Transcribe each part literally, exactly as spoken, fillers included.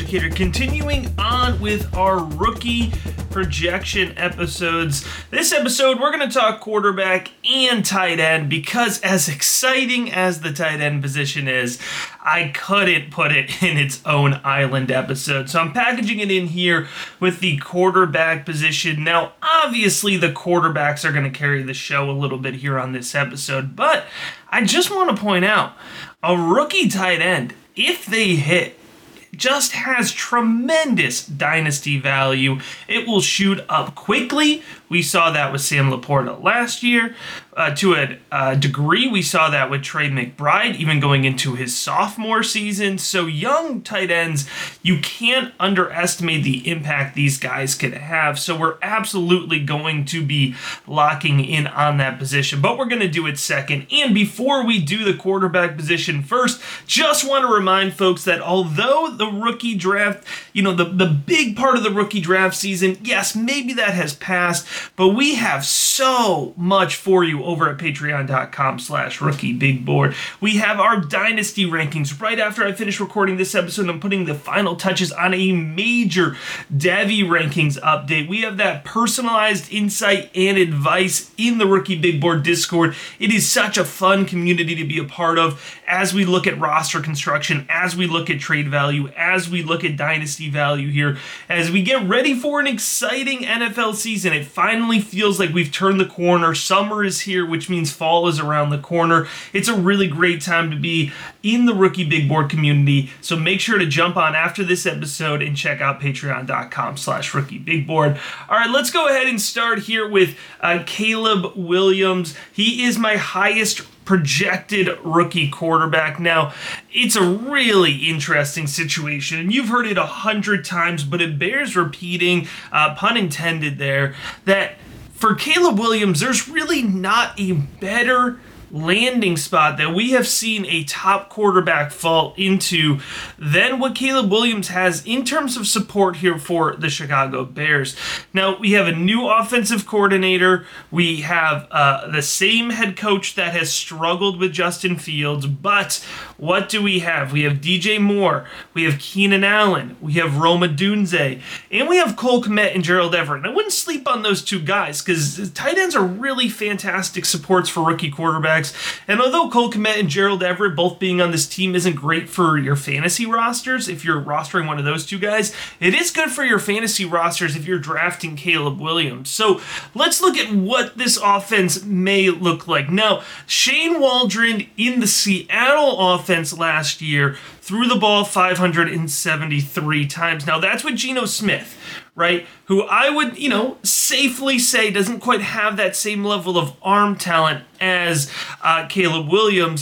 Educator, continuing on with our rookie projection episodes. This episode, we're going to talk quarterback and tight end because as exciting as the tight end position is, I couldn't put it in its own island episode. So I'm packaging it in here with the quarterback position. Now, obviously, the quarterbacks are going to carry the show a little bit here on this episode, but I just want to point out a rookie tight end, if they hit, just has tremendous dynasty value. It will shoot up quickly. We saw that with Sam Laporta last year. Uh, to a uh, degree, we saw that with Trey McBride, even going into his sophomore season. So young tight ends, you can't underestimate the impact these guys could have. So we're absolutely going to be locking in on that position. But we're going to do it second. And before we do the quarterback position first, just want to remind folks that although the rookie draft, you know, the, the big part of the rookie draft season, yes, maybe that has passed, but we have so much for you over at patreon.com slash rookie big board. We have our dynasty rankings. Right after I finish recording this episode, I'm putting the final touches on a major Devy rankings update. We have that personalized insight and advice in the rookie big board Discord. It is such a fun community to be a part of as we look at roster construction, as we look at trade value, as we look at dynasty value here, as we get ready for an exciting N F L season. It finally feels like we've turned the corner. Summer is here, which means fall is around the corner. It's a really great time to be in the rookie big board community. So make sure to jump on after this episode and check out patreon.com slash rookie big board. All right, let's go ahead and start here with uh, Caleb Williams. He is my highest projected rookie quarterback. Now, it's a really interesting situation, and you've heard it a hundred times, but it bears repeating, uh, pun intended there, that for Caleb Williams, there's really not a better landing spot that we have seen a top quarterback fall into than what Caleb Williams has in terms of support here for the Chicago Bears. Now, we have a new offensive coordinator. We have uh, the same head coach that has struggled with Justin Fields, but what do we have? We have D J Moore, we have Keenan Allen, we have Rome Odunze, and we have Cole Kmet and Gerald Everett. And I wouldn't sleep on those two guys because tight ends are really fantastic supports for rookie quarterbacks. And although Cole Kmet and Gerald Everett both being on this team isn't great for your fantasy rosters, if you're rostering one of those two guys, it is good for your fantasy rosters if you're drafting Caleb Williams. So let's look at what this offense may look like. Now, Shane Waldron in the Seattle offense last year threw the ball five hundred seventy-three times. Now, that's with Geno Smith, right? Who I would, you know, safely say doesn't quite have that same level of arm talent as uh, Caleb Williams.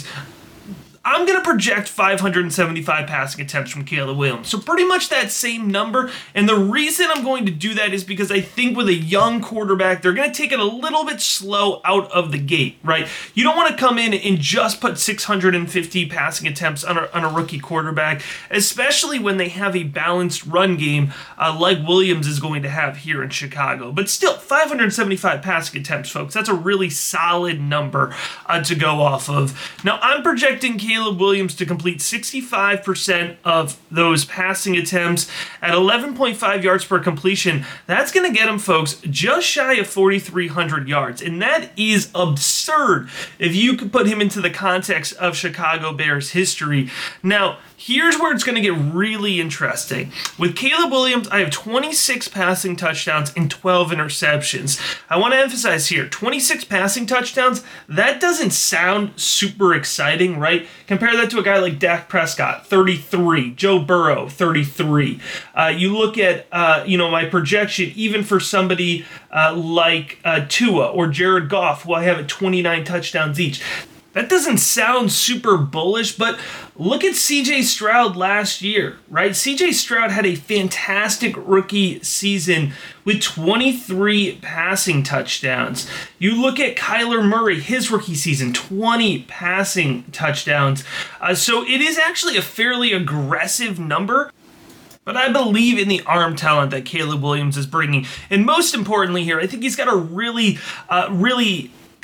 I'm going to project five hundred seventy-five passing attempts from Caleb Williams. So pretty much that same number. And the reason I'm going to do that is because I think with a young quarterback, they're going to take it a little bit slow out of the gate, right? You don't want to come in and just put six hundred fifty passing attempts on a, on a rookie quarterback, especially when they have a balanced run game uh, like Williams is going to have here in Chicago. But still, five hundred seventy-five passing attempts, folks. That's a really solid number uh, to go off of. Now, I'm projecting Caleb Caleb Williams to complete sixty-five percent of those passing attempts at eleven point five yards per completion. That's going to get him, folks, just shy of forty-three hundred yards. And that is absurd if you could put him into the context of Chicago Bears history. Now, here's where it's going to get really interesting. With Caleb Williams, I have twenty-six passing touchdowns and twelve interceptions. I want to emphasize here, twenty-six passing touchdowns, that doesn't sound super exciting, right? Compare that to a guy like Dak Prescott, thirty-three, Joe Burrow, thirty-three. Uh, you look at, uh, you know, my projection, even for somebody uh, like uh, Tua or Jared Goff, who I have at twenty-nine touchdowns each. That doesn't sound super bullish, but look at C J Stroud last year, right? C J Stroud had a fantastic rookie season with twenty-three passing touchdowns. You look at Kyler Murray, his rookie season, twenty passing touchdowns. Uh, so it is actually a fairly aggressive number. But I believe in the arm talent that Caleb Williams is bringing. And most importantly here, I think he's got a really, uh, really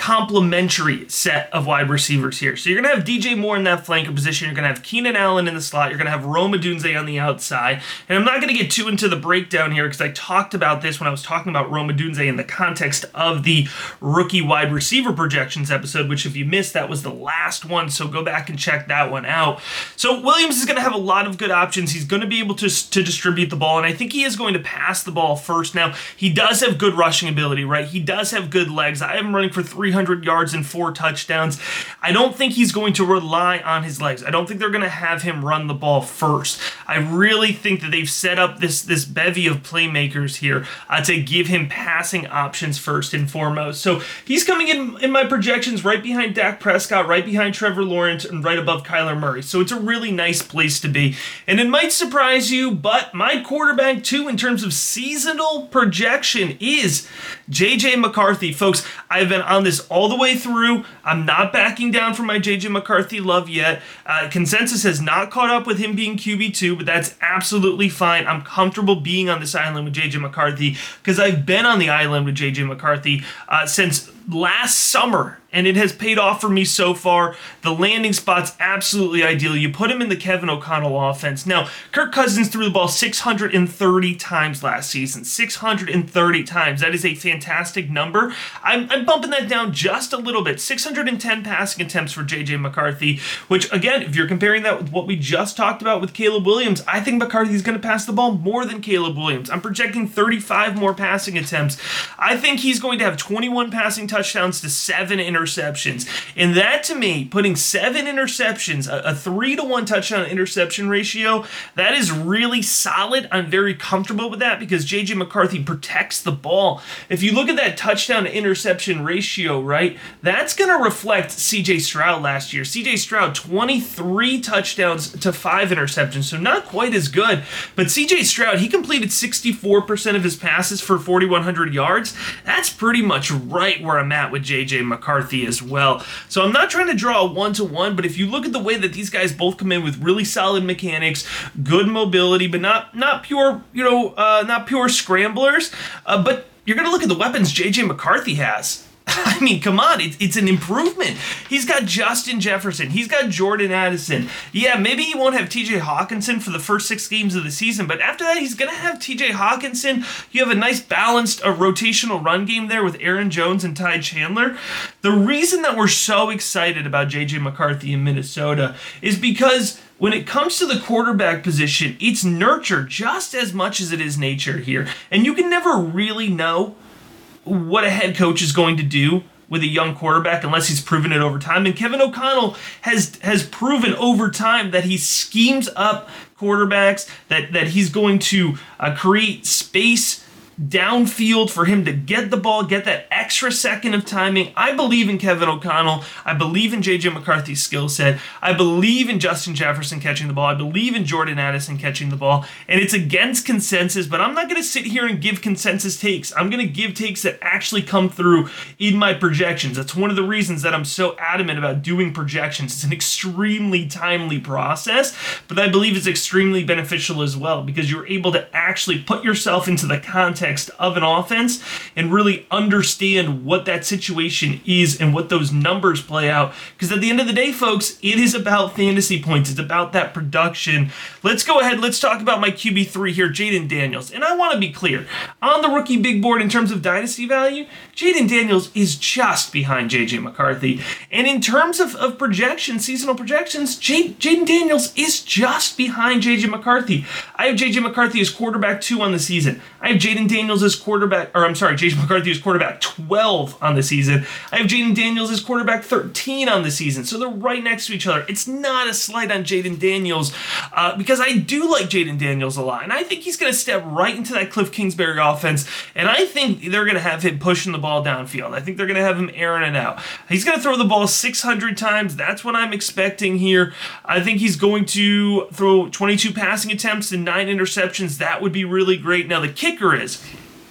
complementary set of wide receivers here. So you're going to have D J Moore in that flanker position. You're going to have Keenan Allen in the slot. You're going to have Rome Odunze on the outside. And I'm not going to get too into the breakdown here because I talked about this when I was talking about Rome Odunze in the context of the rookie wide receiver projections episode, which if you missed, that was the last one. So go back and check that one out. So Williams is going to have a lot of good options. He's going to be able to, to distribute the ball, and I think he is going to pass the ball first. Now, he does have good rushing ability, right? He does have good legs. I have him running for three hundred yards and four touchdowns. I don't think he's going to rely on his legs. I don't think they're going to have him run the ball first. I really think that they've set up this, this bevy of playmakers here uh, to give him passing options first and foremost. So he's coming in in my projections right behind Dak Prescott, right behind Trevor Lawrence, and right above Kyler Murray. So it's a really nice place to be. And it might surprise you, but my quarterback too in terms of seasonal projection is J J McCarthy. Folks, I've been on this all the way through. I'm not backing down from my J J McCarthy love yet. Uh, consensus has not caught up with him being Q B two, but that's absolutely fine. I'm comfortable being on this island with J J McCarthy because I've been on the island with J J McCarthy uh, since last summer, and it has paid off for me so far. The landing spot's absolutely ideal. You put him in the Kevin O'Connell offense. Now, Kirk Cousins threw the ball six hundred thirty times last season. six hundred thirty times. That is a fantastic number. I'm, I'm bumping that down just a little bit. six hundred ten passing attempts for J J McCarthy, which, again, if you're comparing that with what we just talked about with Caleb Williams, I think McCarthy's going to pass the ball more than Caleb Williams. I'm projecting thirty-five more passing attempts. I think he's going to have twenty-one passing touchdowns to seven interceptions. And that, to me, putting seven interceptions, a, a three to one touchdown interception ratio, that is really solid. I'm very comfortable with that because J J McCarthy protects the ball. If you look at that touchdown to interception ratio, right, that's going to reflect C J Stroud last year. C J Stroud, twenty-three touchdowns to five interceptions, so not quite as good. But C J Stroud, he completed sixty-four percent of his passes for forty-one hundred yards. That's pretty much right where I'm at with J J McCarthy as well. So I'm not trying to draw a one-to-one, but if you look at the way that these guys both come in with really solid mechanics, good mobility, but not not pure, you know, uh, not pure scramblers, uh, but you're going to look at the weapons J J McCarthy has. I mean, come on, it's, it's an improvement. He's got Justin Jefferson. He's got Jordan Addison. Yeah, maybe he won't have T J Hawkinson for the first six games of the season, but after that, he's going to have T J Hawkinson. You have a nice balanced a rotational run game there with Aaron Jones and Ty Chandler. The reason that we're so excited about J J McCarthy in Minnesota is because when it comes to the quarterback position, it's nurture just as much as it is nature here. And you can never really know what a head coach is going to do with a young quarterback unless he's proven it over time. And Kevin O'Connell has has proven over time that he schemes up quarterbacks, that, that he's going to uh, create space downfield for him to get the ball, get that extra second of timing. I believe in Kevin O'Connell. I believe in J J McCarthy's skill set. I believe in Justin Jefferson catching the ball. I believe in Jordan Addison catching the ball. And it's against consensus, but I'm not going to sit here and give consensus takes. I'm going to give takes that actually come through in my projections. That's one of the reasons that I'm so adamant about doing projections. It's an extremely timely process, but I believe it's extremely beneficial as well because you're able to actually put yourself into the context of an offense and really understand what that situation is and what those numbers play out. Because at the end of the day, folks, it is about fantasy points. It's about that production. Let's go ahead. Let's talk about my Q B three here, Jayden Daniels. And I want to be clear. On the rookie big board in terms of dynasty value, Jayden Daniels is just behind J J McCarthy. And in terms of, of projections, seasonal projections, J- Jayden Daniels is just behind J J McCarthy. I have J J McCarthy as quarterback two on the season. I have Jayden Daniels as quarterback, or I'm sorry, J J McCarthy as quarterback twelve on the season. I have Jayden Daniels as quarterback thirteen on the season. So they're right next to each other. It's not a slight on Jayden Daniels uh, because I do like Jayden Daniels a lot. And I think he's going to step right into that Cliff Kingsbury offense. And I think they're going to have him pushing the ball downfield. I think they're going to have him airing it out. He's going to throw the ball six hundred times. That's what I'm expecting here. I think he's going to throw twenty-two passing attempts and nine interceptions. That would be really great. Now, the kicker is,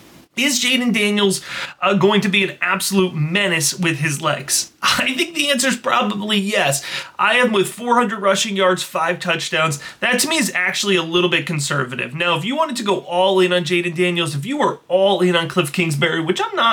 Is Jayden Daniels uh, going to be an absolute menace with his legs? I think the answer is probably yes. I am with four hundred rushing yards, five touchdowns. That to me is actually a little bit conservative. Now, if you wanted to go all in on Jayden Daniels, if you were all in on Cliff Kingsbury, which I'm not,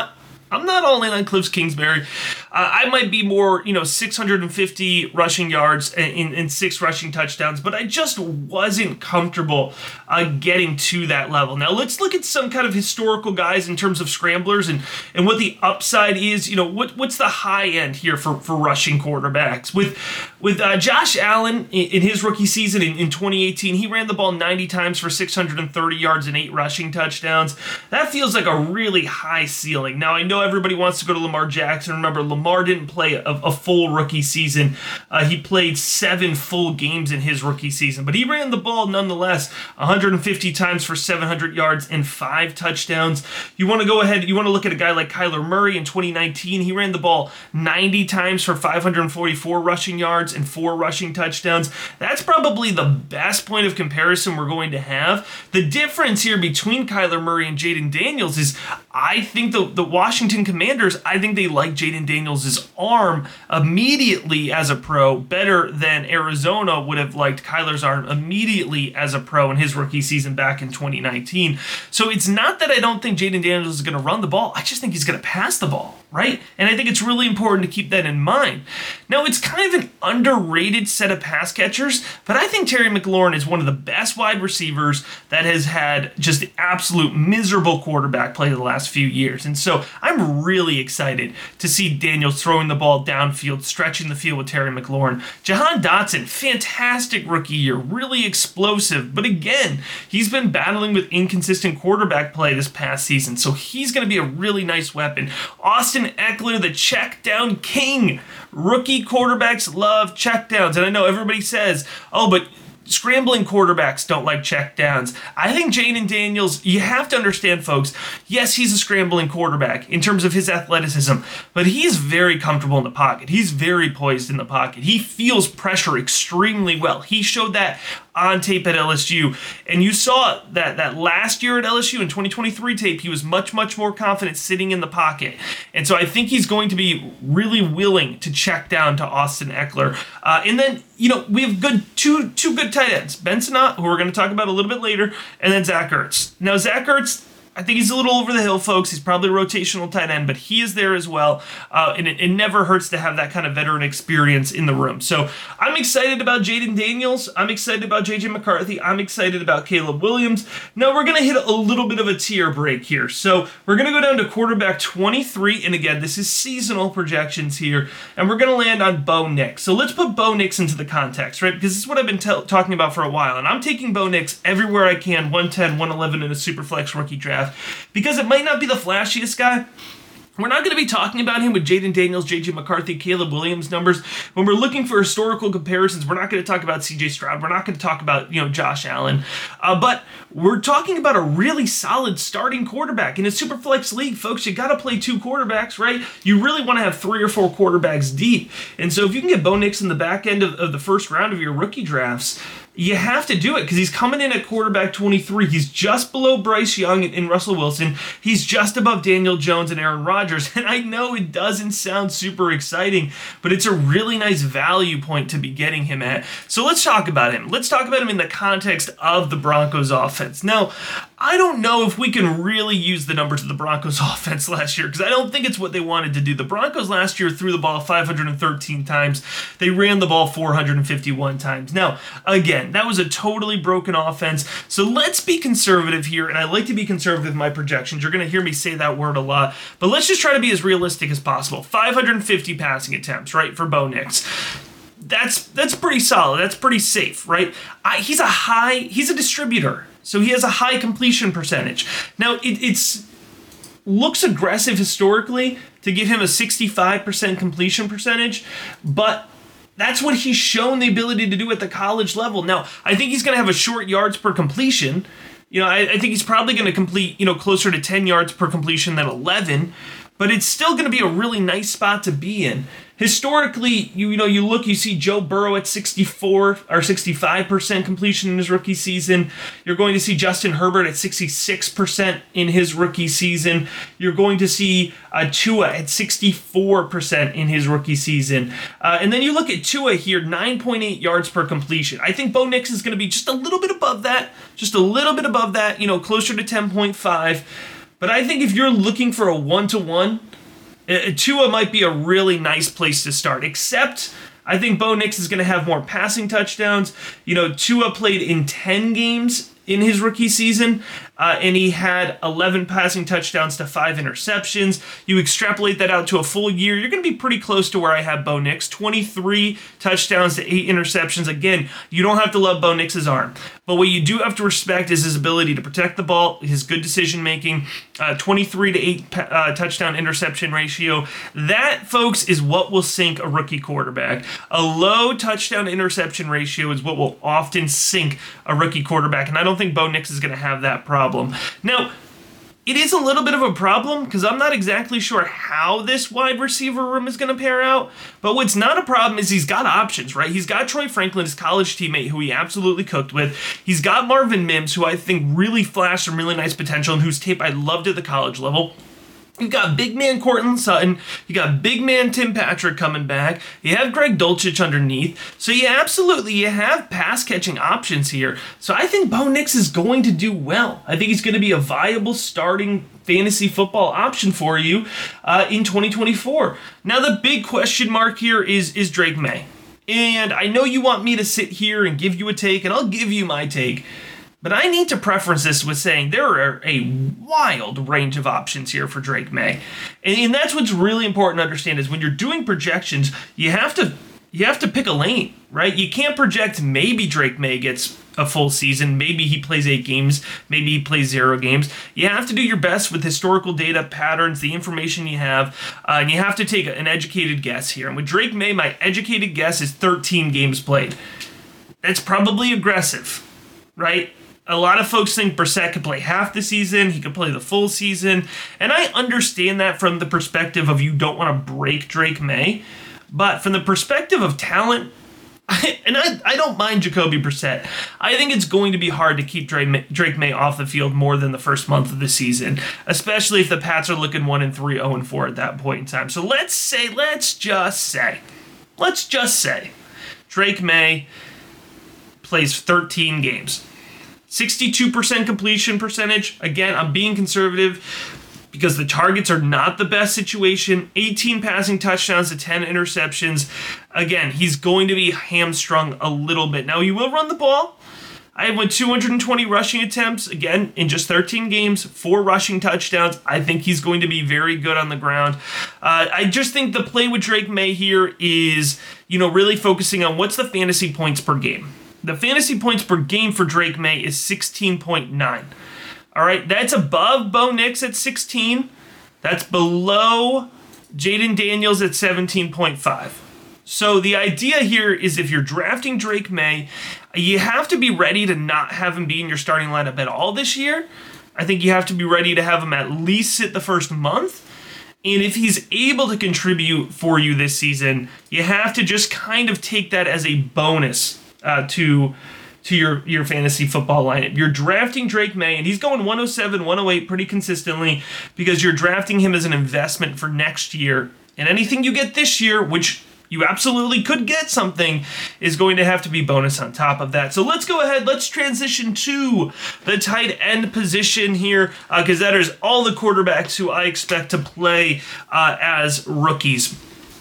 I'm not all in on Cliff Kingsbury. Uh, I might be more, you know, six hundred fifty rushing yards and, and six rushing touchdowns, but I just wasn't comfortable uh, getting to that level. Now, let's look at some kind of historical guys in terms of scramblers and, and what the upside is. You know, what what's the high end here for, for rushing quarterbacks? With with uh, Josh Allen in, in his rookie season in, in twenty eighteen, he ran the ball ninety times for six hundred thirty yards and eight rushing touchdowns. That feels like a really high ceiling. Now, I know everybody wants to go to Lamar Jackson. Remember, Lamar didn't play a, a full rookie season. Uh, he played seven full games in his rookie season, but he ran the ball nonetheless one hundred fifty times for seven hundred yards and five touchdowns. You want to go ahead, you want to look at a guy like Kyler Murray in twenty nineteen. He ran the ball ninety times for five hundred forty-four rushing yards and four rushing touchdowns. That's probably the best point of comparison we're going to have. The difference here between Kyler Murray and Jayden Daniels is I think the, the Washington Commanders, I think they like Jayden Daniels' arm immediately as a pro better than Arizona would have liked Kyler's arm immediately as a pro in his rookie season back in twenty nineteen. So it's not that I don't think Jayden Daniels is going to run the ball. I just think he's going to pass the ball, right? And I think it's really important to keep that in mind. Now, it's kind of an underrated set of pass catchers, but I think Terry McLaurin is one of the best wide receivers that has had just the absolute miserable quarterback play the last few years. And so I'm really excited to see Daniels throwing the ball downfield, stretching the field with Terry McLaurin. Jahan Dotson, fantastic rookie year, really explosive. But again, he's been battling with inconsistent quarterback play this past season, so he's going to be a really nice weapon. Austin Eckler, the check down king. Rookie quarterbacks love check downs. And I know everybody says, oh, but scrambling quarterbacks don't like check downs. I think Jayden Daniels, you have to understand, folks, yes, he's a scrambling quarterback in terms of his athleticism, but he's very comfortable in the pocket. He's very poised in the pocket. He feels pressure extremely well. He showed that on tape at L S U, and you saw that that last year at L S U in twenty twenty-three tape, he was much, much more confident sitting in the pocket. And so I think he's going to be really willing to check down to Austin Eckler. Uh, and then, you know, we have good two two good tight ends, Ben Sinnott, who we're going to talk about a little bit later, and then Zach Ertz. Now, Zach Ertz, I think he's a little over the hill, folks. He's probably a rotational tight end, but he is there as well. Uh, and it, it never hurts to have that kind of veteran experience in the room. So I'm excited about Jayden Daniels. I'm excited about J J McCarthy. I'm excited about Caleb Williams. Now we're going to hit a little bit of a tier break here. So we're going to go down to quarterback twenty-three. And again, this is seasonal projections here. And we're going to land on Bo Nix. So let's put Bo Nix into the context, right? Because this is what I've been t- talking about for a while. And I'm taking Bo Nix everywhere I can, one ten, one eleven in a Superflex rookie draft. Because it might not be the flashiest guy. We're not going to be talking about him with Jayden Daniels, J J McCarthy, Caleb Williams numbers. When we're looking for historical comparisons, we're not going to talk about C J Stroud. We're not going to talk about, you know, Josh Allen. Uh, but we're talking about a really solid starting quarterback. In a Superflex league, folks, you got to play two quarterbacks, right? You really want to have three or four quarterbacks deep. And so if you can get Bo Nix in the back end of, of the first round of your rookie drafts, you have to do it because he's coming in at quarterback twenty-three. He's just below Bryce Young and Russell Wilson. He's just above Daniel Jones and Aaron Rodgers. And I know it doesn't sound super exciting, but it's a really nice value point to be getting him at. So let's talk about him. Let's talk about him in the context of the Broncos offense. Now, I don't know if we can really use the numbers of the Broncos offense last year because I don't think it's what they wanted to do. The Broncos last year threw the ball five hundred thirteen times. They ran the ball four hundred fifty-one times. Now, again, that was a totally broken offense. So let's be conservative here, and I like to be conservative in my projections. You're going to hear me say that word a lot, but let's just try to be as realistic as possible. five hundred fifty passing attempts, right, for Bo Nix. That's that's pretty solid. That's pretty safe, right? I, he's a high, he's a distributor. So he has a high completion percentage. Now, it it's looks aggressive historically to give him a sixty-five percent completion percentage, but that's what he's shown the ability to do at the college level. Now, I think he's going to have a short yards per completion. You know, I, I think he's probably going to complete, you know, closer to ten yards per completion than eleven, but it's still going to be a really nice spot to be in. Historically, you, you know, you look, you see Joe Burrow at sixty-four or sixty-five percent completion in his rookie season. You're going to see Justin Herbert at sixty-six percent in his rookie season. You're going to see uh, Tua at sixty-four percent in his rookie season. Uh, and then you look at Tua here, nine point eight yards per completion. I think Bo Nix is going to be just a little bit above that, just a little bit above that, you know, closer to ten point five. But I think if you're looking for a one-to-one Uh, Tua might be a really nice place to start, except I think Bo Nix is going to have more passing touchdowns. You know, Tua played in ten games in his rookie season, uh, and he had eleven passing touchdowns to five interceptions. You extrapolate that out to a full year, you're going to be pretty close to where I have Bo Nix. twenty-three touchdowns to eight interceptions. Again, you don't have to love Bo Nix's arm, but what you do have to respect is his ability to protect the ball, his good decision making, uh, twenty-three to eight uh, touchdown interception ratio. That, folks, is what will sink a rookie quarterback. A low touchdown interception ratio is what will often sink a rookie quarterback, and I don't think Bo Nix is going to have that problem. Now, it is a little bit of a problem because I'm not exactly sure how this wide receiver room is going to pair out, but what's not a problem is he's got options, right? He's got Troy Franklin, his college teammate, who he absolutely cooked with. He's got Marvin Mims, who I think really flashed some really nice potential and whose tape I loved at the college level. You got big man Courtland Sutton. You got big man Tim Patrick coming back. You have Greg Dulcich underneath. So you absolutely, you have pass catching options here. So I think Bo Nix is going to do well. I think he's going to be a viable starting fantasy football option for you uh, in twenty twenty-four. Now the big question mark here is, is Drake May. And I know you want me to sit here and give you a take, and I'll give you my take. But I need to preference this with saying there are a wild range of options here for Drake May. And, and that's what's really important to understand is when you're doing projections, you have to you have to pick a lane, right? You can't project maybe Drake May gets a full season, maybe he plays eight games, maybe he plays zero games. You have to do your best with historical data, patterns, the information you have, uh, and you have to take an educated guess here. And with Drake May, my educated guess is thirteen games played. That's probably aggressive, right? A lot of folks think Brissett could play half the season, he could play the full season, and I understand that from the perspective of you don't want to break Drake May, but from the perspective of talent, I, and I, I don't mind Jacoby Brissett, I think it's going to be hard to keep Drake May, Drake May off the field more than the first month of the season, especially if the Pats are looking one and three, oh and four at that point in time. So let's say, let's just say, let's just say, Drake May plays thirteen games. sixty-two percent completion percentage. Again, I'm being conservative because the targets are not the best situation. eighteen passing touchdowns to ten interceptions. Again, he's going to be hamstrung a little bit. Now, he will run the ball. I have went two hundred twenty rushing attempts, again, in just thirteen games, four rushing touchdowns. I think he's going to be very good on the ground. Uh, I just think the play with Drake May here is, you know, really focusing on what's the fantasy points per game. The fantasy points per game for Drake May is sixteen point nine. All right, that's above Bo Nix at sixteen. That's below Jaden Daniels at seventeen point five. So the idea here is if you're drafting Drake May, you have to be ready to not have him be in your starting lineup at all this year. I think you have to be ready to have him at least sit the first month. And if he's able to contribute for you this season, you have to just kind of take that as a bonus Uh, to to your, your fantasy football lineup. You're drafting Drake May, and he's going one oh seven, one oh eight pretty consistently because you're drafting him as an investment for next year. And anything you get this year, which you absolutely could get something, is going to have to be bonus on top of that. So let's go ahead. Let's transition to the tight end position here because uh, that is all the quarterbacks who I expect to play uh, as rookies.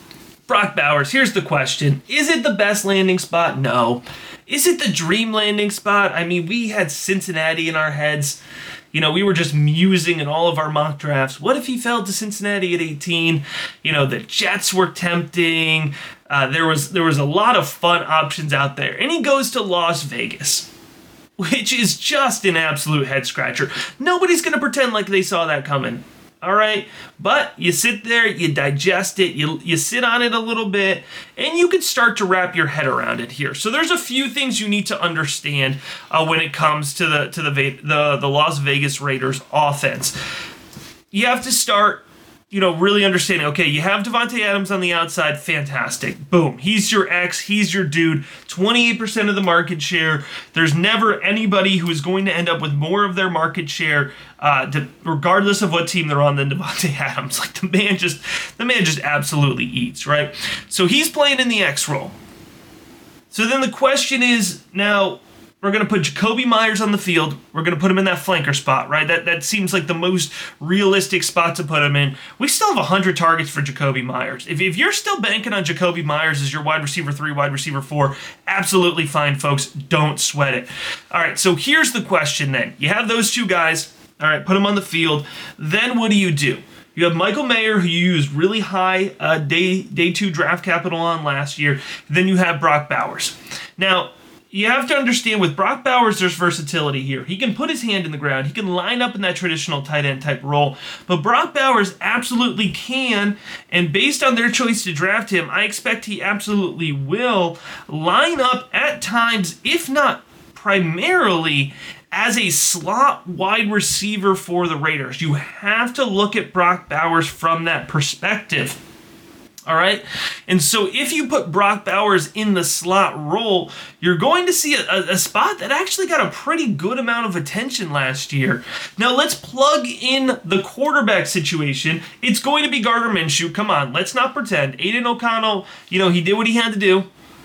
Brock Bowers, here's the question. Is it the best landing spot? No. Is it the dream landing spot? I mean, we had Cincinnati in our heads. You know, we were just musing in all of our mock drafts. What if he fell to Cincinnati at eighteen? You know, the Jets were tempting. Uh, there was there was a lot of fun options out there. And he goes to Las Vegas, which is just an absolute head scratcher. Nobody's going to pretend like they saw that coming. All right, but you sit there, you digest it, you you sit on it a little bit, and you can start to wrap your head around it here. So there's a few things you need to understand uh, when it comes to the to the the the Las Vegas Raiders offense. You have to start, you know, really understanding, okay, you have Davante Adams on the outside, fantastic. Boom, he's your X, he's your dude, twenty-eight percent of the market share. There's never anybody who is going to end up with more of their market share, uh, to, regardless of what team they're on, than Davante Adams. Like, the man just, the man just absolutely eats, right? So he's playing in the X role. So then the question is, now, We're going to put Jakobi Meyers on the field. We're going to put him in that flanker spot, right? That that seems like the most realistic spot to put him in. We still have one hundred targets for Jakobi Meyers. If, if you're still banking on Jakobi Meyers as your wide receiver three, wide receiver four, absolutely fine, folks. Don't sweat it. All right, so here's the question then. You have those two guys. All right, put them on the field. Then what do you do? You have Michael Mayer, who you used really high uh, day day two draft capital on last year. Then you have Brock Bowers. Now, you have to understand with Brock Bowers, there's versatility here. He can put his hand in the ground. He can line up in that traditional tight end type role. But Brock Bowers absolutely can, and based on their choice to draft him, I expect he absolutely will line up at times, if not primarily, as a slot wide receiver for the Raiders. You have to look at Brock Bowers from that perspective. All right. And so if you put Brock Bowers in the slot role, you're going to see a, a spot that actually got a pretty good amount of attention last year. Now let's plug in the quarterback situation. It's going to be Gardner Minshew. Come on, let's not pretend. Aiden O'Connell, you know, he did what he had to do.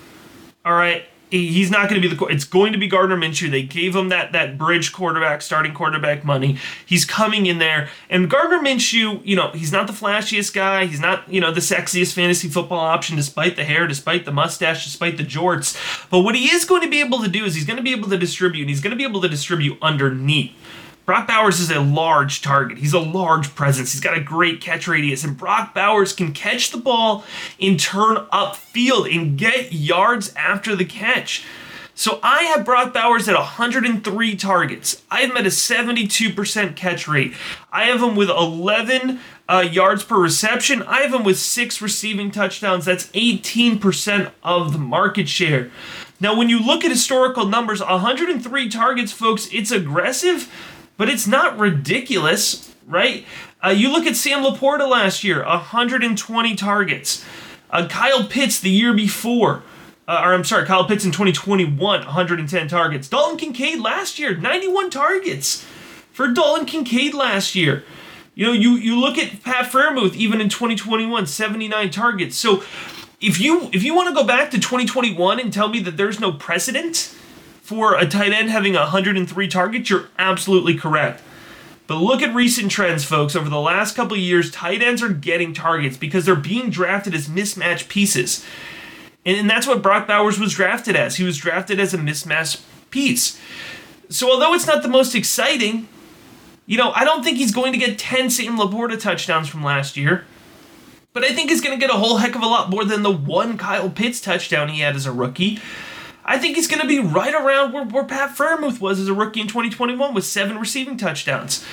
All right. He's not going to be the. It's going to be Gardner Minshew. They gave him that that bridge quarterback, starting quarterback money. He's coming in there, and Gardner Minshew, you know, he's not the flashiest guy. He's not, you know, the sexiest fantasy football option, despite the hair, despite the mustache, despite the jorts. But what he is going to be able to do is he's going to be able to distribute. And he's going to be able to distribute underneath. Brock Bowers is a large target. He's a large presence. He's got a great catch radius. And Brock Bowers can catch the ball and turn upfield and get yards after the catch. So I have Brock Bowers at one hundred three targets. I have him at a seventy-two percent catch rate. I have him with eleven uh, yards per reception. I have him with six receiving touchdowns. That's eighteen percent of the market share. Now, when you look at historical numbers, one hundred three targets, folks, it's aggressive, but it's not ridiculous, right? Uh, you look at Sam Laporta last year, one hundred twenty targets. Uh, Kyle Pitts the year before, uh, or I'm sorry, Kyle Pitts in twenty twenty-one, one hundred ten targets. Dalton Kincaid last year, ninety-one targets for Dalton Kincaid last year. You know, you, you look at Pat Freiermuth, even in twenty twenty-one, seventy-nine targets. So if you if you want to go back to twenty twenty-one and tell me that there's no precedent for a tight end having one hundred three targets, you're absolutely correct. But look at recent trends, folks. Over the last couple of years, tight ends are getting targets because they're being drafted as mismatch pieces. And that's what Brock Bowers was drafted as. He was drafted as a mismatch piece. So although it's not the most exciting, you know, I don't think he's going to get ten Sam Laporta touchdowns from last year. But I think he's going to get a whole heck of a lot more than the one Kyle Pitts touchdown he had as a rookie. I think he's going to be right around where, where Pat Freiermuth was as a rookie in twenty twenty-one with seven receiving touchdowns.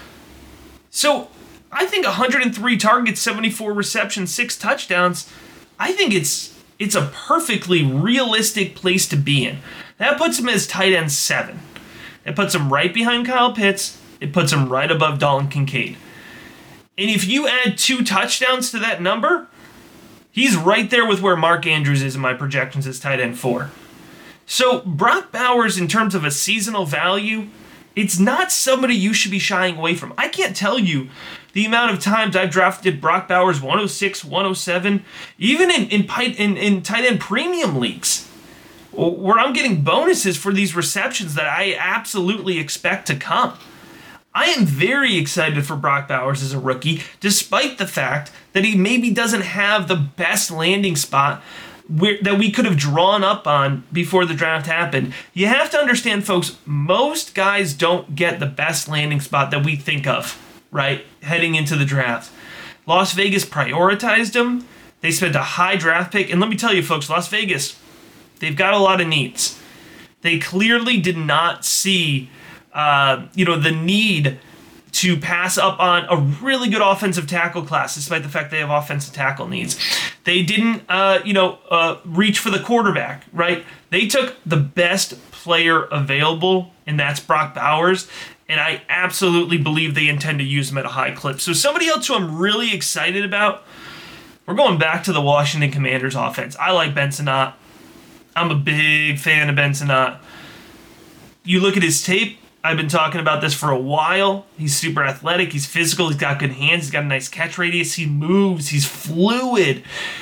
So I think one hundred three targets, seventy-four receptions, six touchdowns, I think it's it's a perfectly realistic place to be in. That puts him as tight end seven. It puts him right behind Kyle Pitts. It puts him right above Dalton Kincaid. And if you add two touchdowns to that number, he's right there with where Mark Andrews is in my projections as tight end four. So Brock Bowers, in terms of a seasonal value, it's not somebody you should be shying away from. I can't tell you the amount of times I've drafted Brock Bowers one oh six, one oh seven, even in, in, in, in tight end premium leagues, where I'm getting bonuses for these receptions that I absolutely expect to come. I am very excited for Brock Bowers as a rookie, despite the fact that he maybe doesn't have the best landing spot where, that we could have drawn up on before the draft happened. You have to understand, folks, most guys don't get the best landing spot that we think of, right, heading into the draft. Las Vegas prioritized him. They spent a high draft pick. And let me tell you, folks, Las Vegas, they've got a lot of needs. They clearly did not see Uh, you know, the need to pass up on a really good offensive tackle class, despite the fact they have offensive tackle needs. They didn't, uh, you know, uh, reach for the quarterback, right? They took the best player available, and that's Brock Bowers, and I absolutely believe they intend to use him at a high clip. So somebody else who I'm really excited about, we're going back to the Washington Commanders offense. I like Ben Sinnott. I'm a big fan of Ben Sinnott. You look at his tape, I've been talking about this for a while. He's super athletic. He's physical. He's got good hands. He's got a nice catch radius. He moves. He's fluid.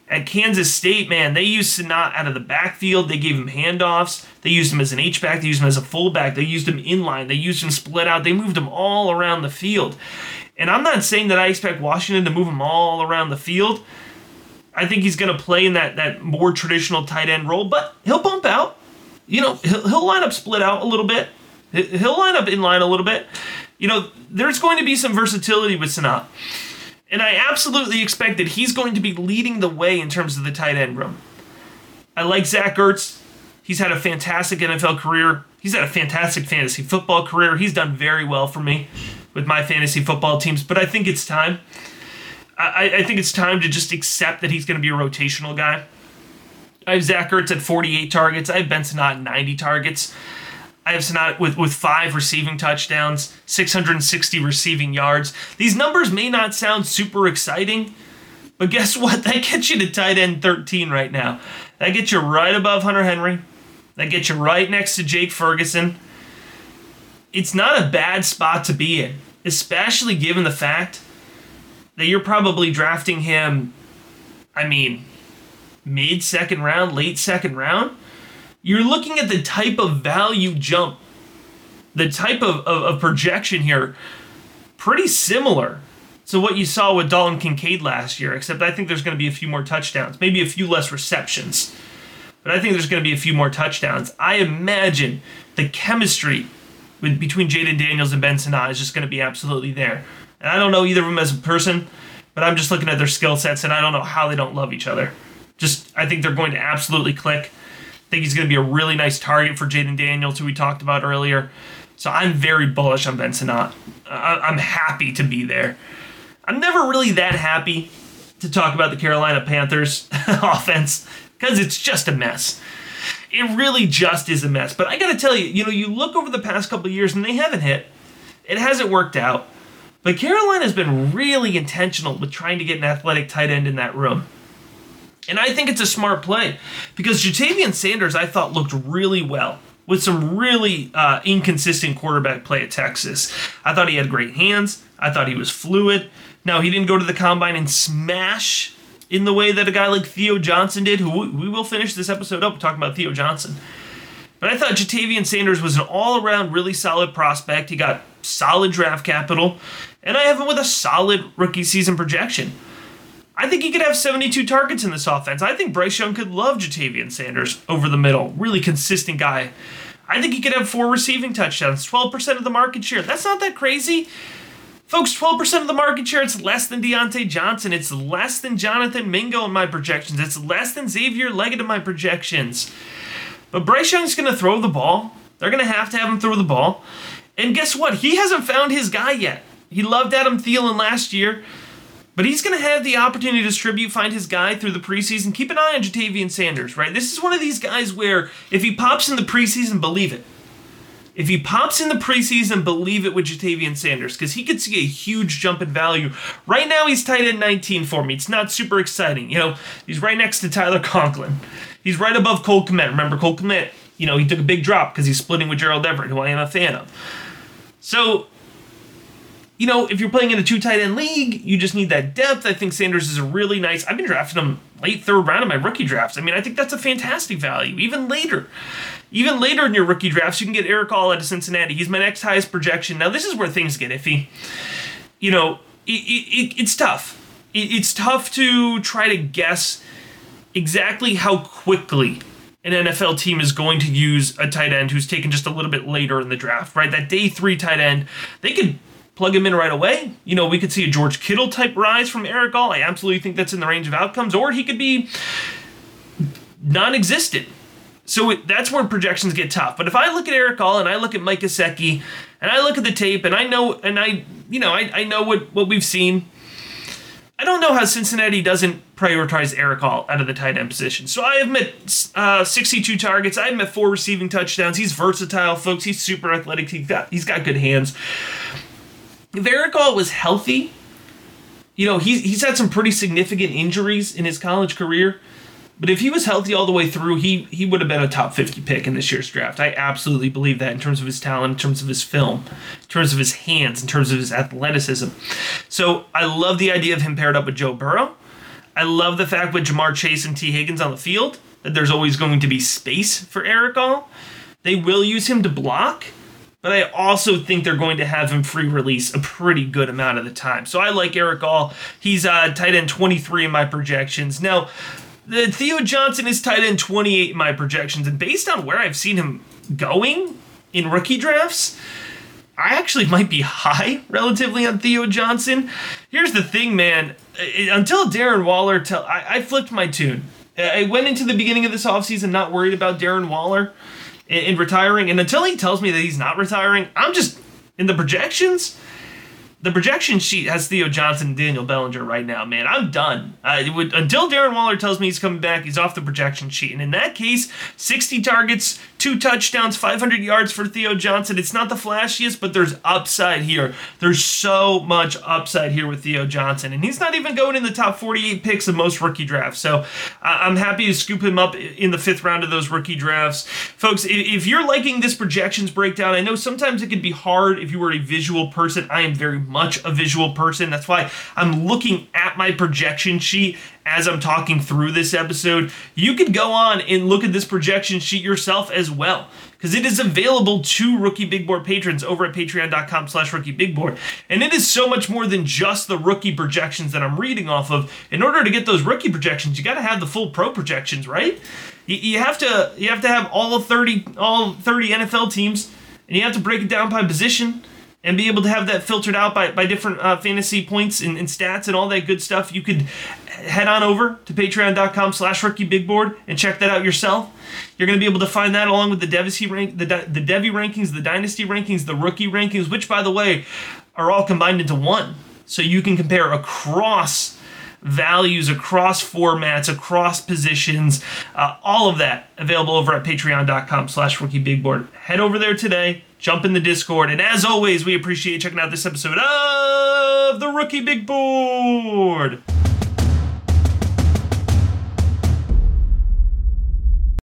At Kansas State, man, they used Senat out of the backfield. They gave him handoffs. They used him as an H-back. They used him as a fullback. They used him inline. They used him split out. They moved him all around the field. And I'm not saying that I expect Washington to move him all around the field. I think he's going to play in that, that more traditional tight end role, but he'll bump out. You know, he'll, he'll line up split out a little bit. He'll line up inline a little bit. You know, there's going to be some versatility with Senat. And I absolutely expect that he's going to be leading the way in terms of the tight end room. I like Zach Ertz. He's had a fantastic N F L career. He's had a fantastic fantasy football career. He's done very well for me with my fantasy football teams. But I think it's time. I, I think it's time to just accept that he's going to be a rotational guy. I have Zach Ertz at forty-eight targets. I have Ben Senat at ninety targets. I have Senat with, with five receiving touchdowns, six hundred sixty receiving yards. These numbers may not sound super exciting, but guess what? That gets you to tight end thirteen right now. That gets you right above Hunter Henry. That gets you right next to Jake Ferguson. It's not a bad spot to be in, especially given the fact that you're probably drafting him, I mean, mid-second round, late second round. You're looking at the type of value jump, the type of, of, of projection here, pretty similar to what you saw with Dalton Kincaid last year, except I think there's going to be a few more touchdowns, maybe a few less receptions. But I think there's going to be a few more touchdowns. I imagine the chemistry with, between Jaden Daniels and Ben Senat is just going to be absolutely there. And I don't know either of them as a person, but I'm just looking at their skill sets, and I don't know how they don't love each other. Just, I think they're going to absolutely click. I think he's going to be a really nice target for Jaden Daniels, who we talked about earlier. So I'm very bullish on Ben Senat. I'm happy to be there. I'm never really that happy to talk about the Carolina Panthers offense because it's just a mess. It really just is a mess. But I got to tell you, you know, you look over the past couple of years and they haven't hit. It hasn't worked out. But Carolina's been really intentional with trying to get an athletic tight end in that room. And I think it's a smart play because Ja'Tavion Sanders, I thought, looked really well with some really uh, inconsistent quarterback play at Texas. I thought he had great hands. I thought he was fluid. Now, he didn't go to the combine and smash in the way that a guy like Theo Johnson did, who we will finish this episode up talking about Theo Johnson. But I thought Ja'Tavion Sanders was an all-around really solid prospect. He got solid draft capital, and I have him with a solid rookie season projection. I think he could have seventy-two targets in this offense. I think Bryce Young could love Ja'Tavion Sanders over the middle. Really consistent guy. I think he could have four receiving touchdowns, twelve percent of the market share. That's not that crazy. Folks, twelve percent of the market share, it's less than Deontay Johnson. It's less than Jonathan Mingo in my projections. It's less than Xavier Leggett in my projections. But Bryce Young's going to throw the ball. They're going to have to have him throw the ball. And guess what? He hasn't found his guy yet. He loved Adam Thielen last year. But he's going to have the opportunity to distribute, find his guy through the preseason. Keep an eye on Ja'Tavion Sanders, right? This is one of these guys where if he pops in the preseason, believe it. If he pops in the preseason, believe it with Ja'Tavion Sanders because he could see a huge jump in value. Right now, he's tight end nineteen for me. It's not super exciting. You know, he's right next to Tyler Conklin. He's right above Cole Kmet. Remember, Cole Kmet, you know, he took a big drop because he's splitting with Gerald Everett, who I am a fan of. So, you know, if you're playing in a two tight end league, you just need that depth. I think Sanders is a really nice. I've been drafting him late third round in my rookie drafts. I mean, I think that's a fantastic value. Even later, even later in your rookie drafts, you can get Eric All out of Cincinnati. He's my next highest projection. Now, this is where things get iffy. You know, it, it, it's tough. It, it's tough to try to guess exactly how quickly an N F L team is going to use a tight end who's taken just a little bit later in the draft, right? That day three tight end, they could plug him in right away. You know, we could see a George Kittle type rise from Eric All. I absolutely think that's in the range of outcomes. Or he could be non-existent. So it, that's where projections get tough. But if I look at Eric All and I look at Mike Gesicki and I look at the tape and I know, and I, you know, I, I know what, what we've seen, I don't know how Cincinnati doesn't prioritize Eric All out of the tight end position. So I have him at uh, sixty-two targets. I have him at four receiving touchdowns. He's versatile, folks. He's super athletic. He's got, he's got good hands. If Eric All was healthy, you know, he's, he's had some pretty significant injuries in his college career. But if he was healthy all the way through, he he would have been a top fifty pick in this year's draft. I absolutely believe that in terms of his talent, in terms of his film, in terms of his hands, in terms of his athleticism. So I love the idea of him paired up with Joe Burrow. I love the fact with Jamar Chase and T. Higgins on the field that there's always going to be space for Erick All. They will use him to block, but I also think they're going to have him free release a pretty good amount of the time. So I like Erick All. He's uh, tight end twenty-three in my projections. Now, the Theo Johnson is tight end twenty-eight in my projections, and based on where I've seen him going in rookie drafts, I actually might be high relatively on Theo Johnson. Here's the thing, man. Until Darren Waller, tell I, I flipped my tune. I went into the beginning of this offseason not worried about Darren Waller in, in retiring, and until he tells me that he's not retiring, I'm just, in the projections, the projection sheet has Theo Johnson and Daniel Bellinger right now, man. I'm done. Uh, it would, until Darren Waller tells me he's coming back, he's off the projection sheet. And in that case, sixty targets, two touchdowns, five hundred yards for Theo Johnson. It's not the flashiest, but there's upside here. There's so much upside here with Theo Johnson. And he's not even going in the top forty-eight picks of most rookie drafts. So uh, I'm happy to scoop him up in the fifth round of those rookie drafts. Folks, if, if you're liking this projections breakdown, I know sometimes it can be hard if you were a visual person. I am very much a visual person. That's why I'm looking at my projection sheet as I'm talking through this episode. You can go on and look at this projection sheet yourself as well, because it is available to Rookie Big Board patrons over at patreon.com slash rookie big board. And it is so much more than just the rookie projections that I'm reading off of. In order to get those rookie projections, you got to have the full pro projections, right? You, you have to you have to have all thirty all thirty N F L teams, and you have to break it down by position and be able to have that filtered out by, by different uh, fantasy points and, and stats and all that good stuff. You could head on over to patreon.com slash rookie big board and check that out yourself. You're going to be able to find that along with the Devy rank, the, the Devy rankings, the Dynasty rankings, the rookie rankings, which, by the way, are all combined into one. So you can compare across values, across formats, across positions, uh, all of that available over at patreon.com slash rookie big board. Head over there today. Jump in the Discord. And as always, we appreciate checking out this episode of the Rookie Big Board.